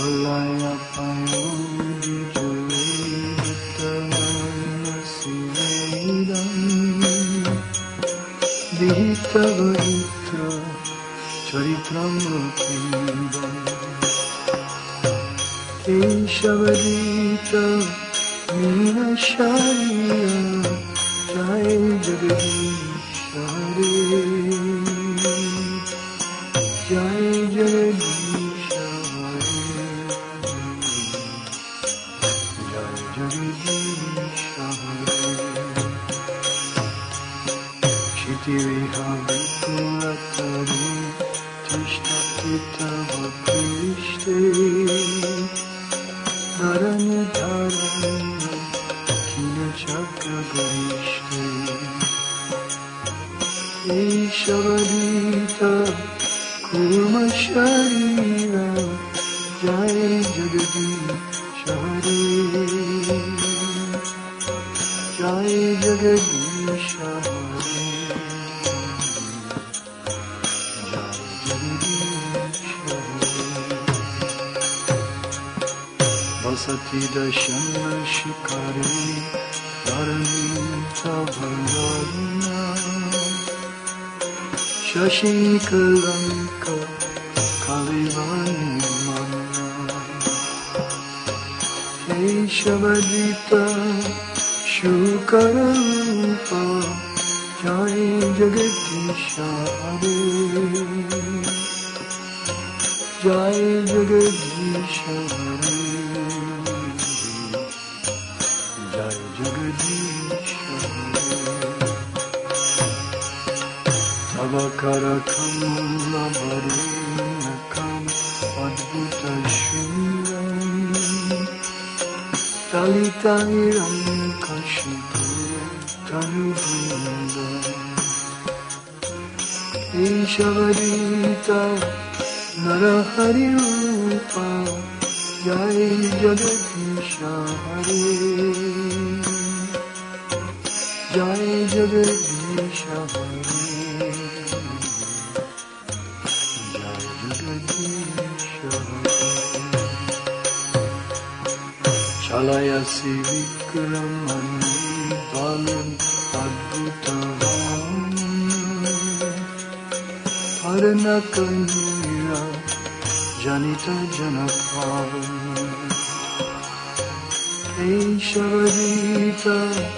Alaya payodi jayuttamana sivedam Vihita vahitra charitram rupindam Keshavadita Meena Shariya Jai Jagadish Hare Jai Jagadish Hare Jai Jagadish Hare Shitiriha Vikulatari Tishtati Tava Krishte Dharani Dharani Kina Chakra Garishte Eshavadita Kurma Sharira Jai Jagadish Hare Jai Jagadish Hare Jai Jagadish Vasati Dashana Shikari Dharanita Bharana Shashi Kalanka Kalivani Mana Keshavadita Shukararupa Jai Jagadish Hare Jai Jagadish Hare Jai Jagadish Hare Tavakara Kamula Varinakam Adbhuta Shriram Dalitairam Kashipu Tanubindam Keshavadita Narahari Rupa Jai Jagadish Hare Jai Jagadish Hare Jai Jagadish Hare Chalayasi Vikramani Balam Adbhutavam Harana Kanira Janita Janapavam Keshavadita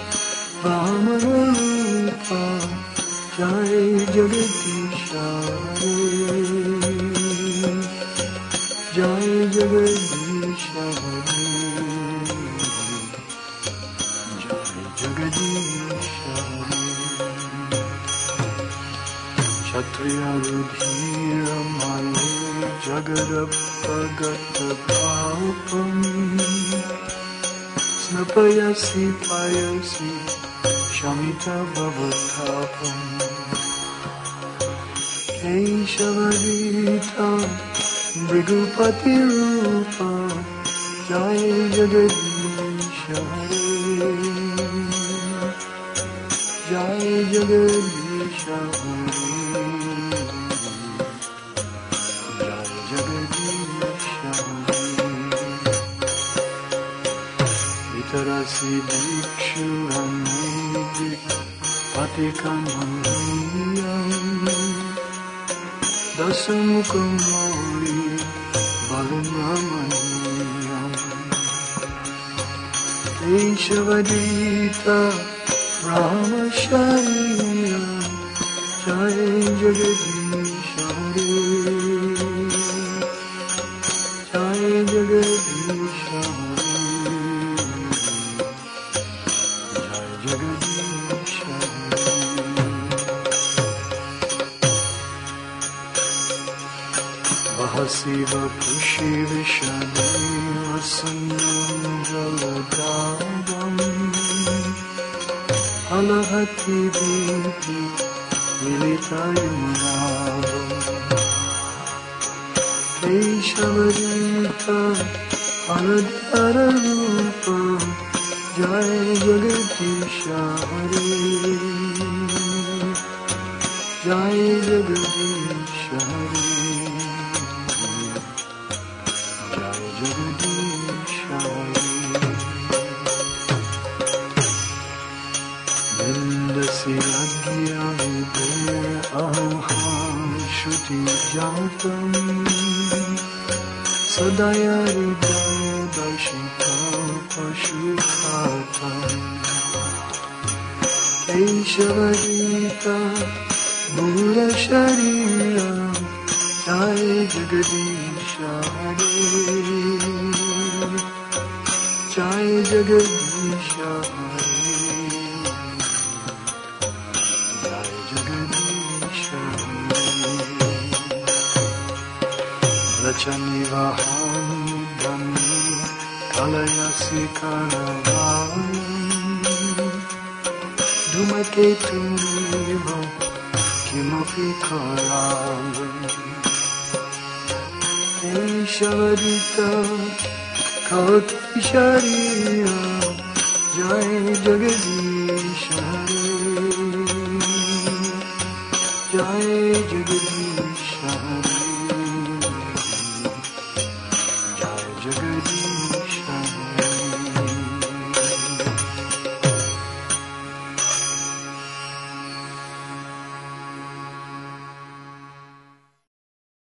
Vamanarupa Jai Jagadish Hare Jai Jagadish Hare Jai Jagadish Hare Kshatriya Rudhira Male Jagadapagata Bhapam Snapayasi Payasi Shamita Bhavatapam Keshavadita Brigupati Rupa Jai Jagadish Hare Jai Jagadish Hare Jai Jagadish Hare Vitarasi Dikshu Hamidik Patikam Hamriyam Dasamukam Mauri Balamramaniyam Keshavadita Ramashariya Jai Jagadish Hare Jai Jagadish Hare Jai Jagadish Hare Vahasiva Pushi Vishani Vasanyam Jaladabam Alahati Binti Militayumanavam Keshavadita Aladhara Rupa Jai Jagadish Hare Jai Jagadish Hare Jai अहं श्रुति जातं सदा हृदय दर्शितं पशुघातम् ऐश्वरीता मूलशरीरं जय जगदीश हरे जय जगदीश हरे जय जगदीश हरे रचनिवहं धन्ये कलयसि करवाणि धूमकेतुमिव किमपि करामि ऐश्वरीता कवति शरीरं जय जगदीश हरे जय जगदीश हरे